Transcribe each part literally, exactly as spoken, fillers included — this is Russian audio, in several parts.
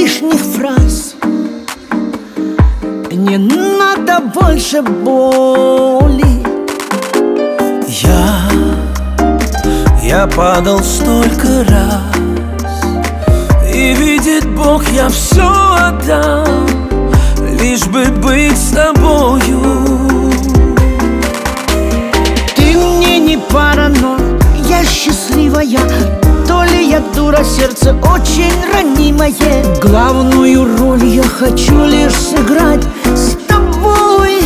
лишних фраз, не надо больше боли. Я, я падал столько раз, и видит Бог, я все отдам, лишь бы быть с тобою. Ты мне не паранойя, я счастливая. То ли я дура, сердце очень ранимое. Главную роль я хочу лишь сыграть с тобой.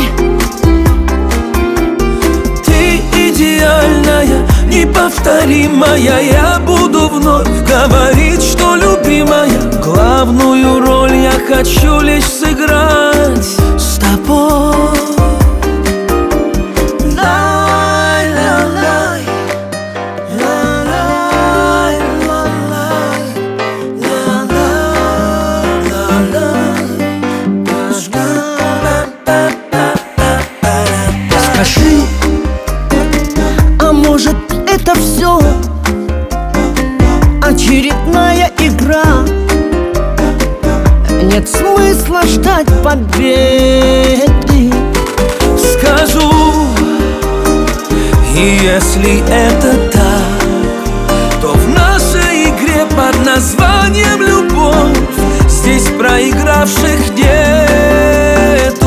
Ты идеальная, неповторимая. Я буду вновь говорить, что любимая. Главную роль я хочу лишь сыграть с тобой. Скажи, а может это все очередная игра? Нет смысла ждать победы. Скажу, и если это так, то в нашей игре под названием любовь здесь проигравших нету.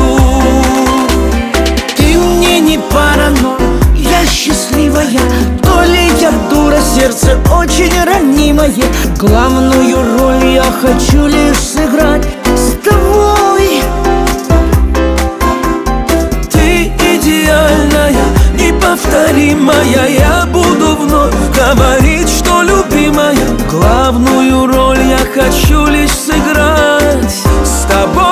Ты мне не паранойя, я счастливая. То ли я дура, сердце очень ранимое. Главную роль я хочу лишь сыграть с тобой. Ты идеальная, неповторимая. Я буду вновь говорить, что любимая. Главную роль я хочу лишь сыграть с тобой.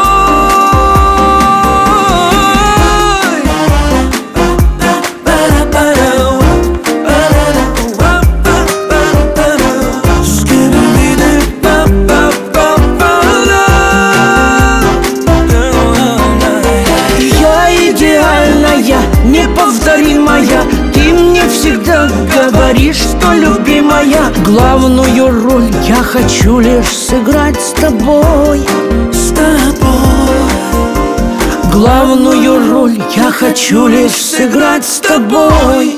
Неповторимая, ты мне всегда говоришь, что любимая. Главную роль я хочу лишь сыграть с тобой. С тобой. Главную роль я хочу лишь сыграть с тобой.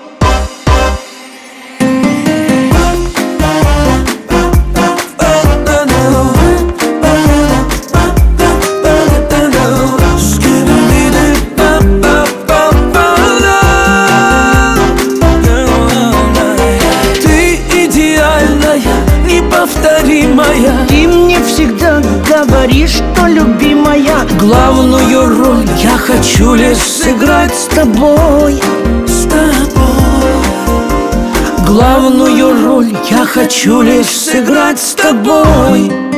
Неповторимая, ты мне всегда говоришь, что любимая. Главную роль я хочу лишь сыграть с тобой. С тобой. Главную роль я хочу лишь сыграть с тобой.